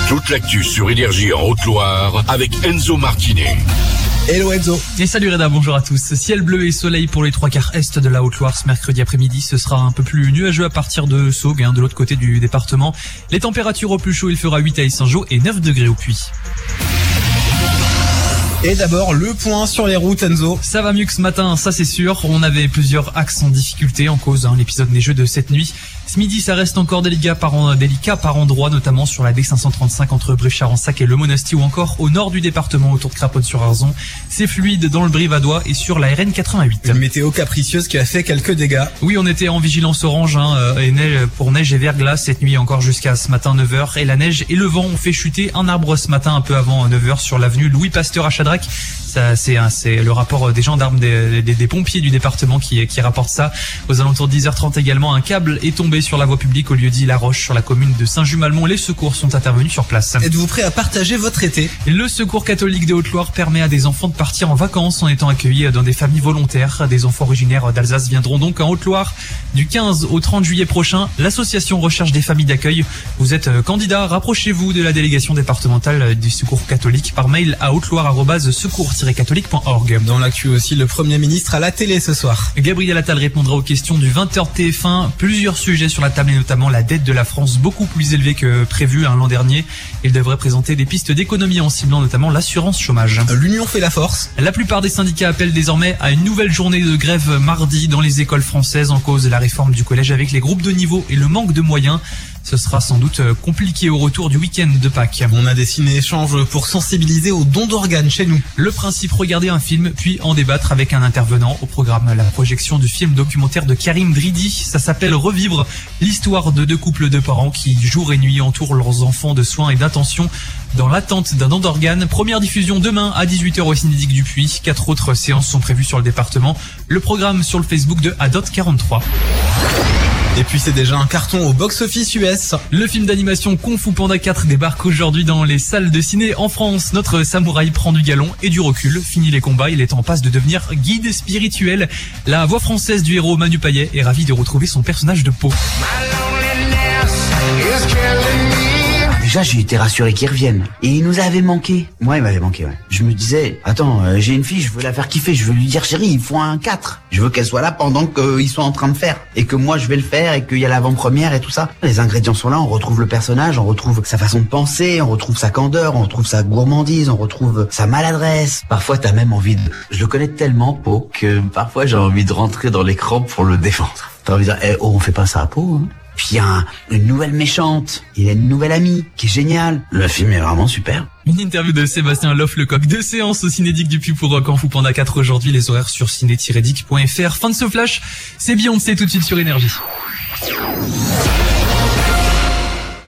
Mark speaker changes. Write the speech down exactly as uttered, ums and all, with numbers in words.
Speaker 1: Toute l'actu sur Énergie en Haute-Loire avec Enzo Martinet.
Speaker 2: Hello Enzo.
Speaker 3: Et salut Reda, bonjour à tous. Ciel bleu et soleil pour les trois quarts est de la Haute-Loire ce mercredi après-midi. Ce sera un peu plus nuageux à partir de Saugues, hein, de l'autre côté du département. Les températures au plus chaud, il fera huit à Saint-Jean et neuf degrés au Puy.
Speaker 2: Et d'abord, le point sur les routes, Enzo.
Speaker 3: Ça va mieux que ce matin, ça c'est sûr. On avait plusieurs axes en difficulté en cause, hein, l'épisode neigeux de cette nuit. Ce midi, ça reste encore délicat par, en, délicat par endroits, notamment sur la D cinq cent trente-cinq entre Bréchard-en-Sac et Le Monastir, ou encore au nord du département autour de Craponne-sur-Arzon. C'est fluide dans le Brivadois et sur la R N quatre-vingt-huit.
Speaker 2: Une météo capricieuse qui a fait quelques dégâts.
Speaker 3: Oui, on était en vigilance orange hein, et neige, pour neige et verglas cette nuit encore jusqu'à ce matin neuf heures. Et la neige et le vent ont fait chuter un arbre ce matin un peu avant neuf heures sur l'avenue Louis Pasteur à Chadrac. Ça, c'est, hein, c'est le rapport des gendarmes, des, des, des pompiers du département qui, qui rapporte ça. Aux alentours de dix heures trente également, un câble est tombé sur la voie publique au lieu-dit La Roche sur la commune de Saint-Just-Malmont. Les secours sont intervenus sur place.
Speaker 2: Êtes-vous prêt à partager votre été?
Speaker 3: Le Secours catholique de Haute-Loire permet à des enfants de partir en vacances en étant accueillis dans des familles volontaires. Des enfants originaires d'Alsace viendront donc en Haute-Loire du quinze au trente juillet prochain. L'association recherche des familles d'accueil. Vous êtes candidat, rapprochez-vous de la délégation départementale du Secours catholique par mail à haute-loire arobase secours tiret catholique point org.
Speaker 2: Dans l'actu aussi, le Premier ministre à la télé ce soir.
Speaker 3: Gabriel Attal répondra aux questions du vingt heures T F un. Plusieurs sujets sur la table et notamment la dette de la France beaucoup plus élevée que prévu hein, l'an dernier. Il devrait présenter des pistes d'économie en ciblant notamment l'assurance chômage.
Speaker 2: L'union fait la force.
Speaker 3: La plupart des syndicats appellent désormais à une nouvelle journée de grève mardi dans les écoles françaises en cause de la réforme du collège avec les groupes de niveau et le manque de moyens. Ce sera sans doute compliqué au retour du week-end de Pâques.
Speaker 2: On a des ciné-échanges pour sensibiliser aux dons d'organes chez nous.
Speaker 3: Le principe, regarder un film, puis en débattre avec un intervenant. Au programme, la projection du film documentaire de Karim Dridi. Ça s'appelle Revivre, l'histoire de deux couples de parents qui, jour et nuit, entourent leurs enfants de soins et d'attention dans l'attente d'un don d'organes. Première diffusion demain à dix-huit heures au Cinédic du Puy. Quatre autres séances sont prévues sur le département. Le programme sur le Facebook de Adot quarante-trois.
Speaker 2: Et puis c'est déjà un carton au box-office U S.
Speaker 3: Le film d'animation Kung Fu Panda quatre débarque aujourd'hui dans les salles de ciné en France. Notre samouraï prend du galon et du recul. Fini les combats, il est en passe de devenir guide spirituel. La voix française du héros Manu Payet est ravie de retrouver son personnage de peau.
Speaker 4: Déjà, j'ai été rassuré qu'ils reviennent. Et il nous avait manqué. Moi, il m'avait manqué, ouais. Je me disais, attends, euh, j'ai une fille, je veux la faire kiffer. Je veux lui dire, chérie, il faut un quatre. Je veux qu'elle soit là pendant qu'ils sont en train de faire. Et que moi, je vais le faire et qu'il y a l'avant-première et tout ça. Les ingrédients sont là, on retrouve le personnage, on retrouve sa façon de penser, on retrouve sa candeur, on retrouve sa gourmandise, on retrouve sa maladresse. Parfois, t'as même envie de... Je le connais tellement, Po, que parfois, j'ai envie de rentrer dans l'écran pour le défendre. T'as envie de dire, eh, oh, on fait pas ça à Po, hein. Puis il y a un, une nouvelle méchante, il y a une nouvelle amie qui est géniale. Le film est vraiment super.
Speaker 3: Une interview de Sébastien Loff-Lecoq, deux séances au Cinédic du Puy pour Kung Fu Panda quatre aujourd'hui, les horaires sur ciné tiret dic point f r. Fin de ce flash, c'est Beyoncé tout de suite sur Énergie.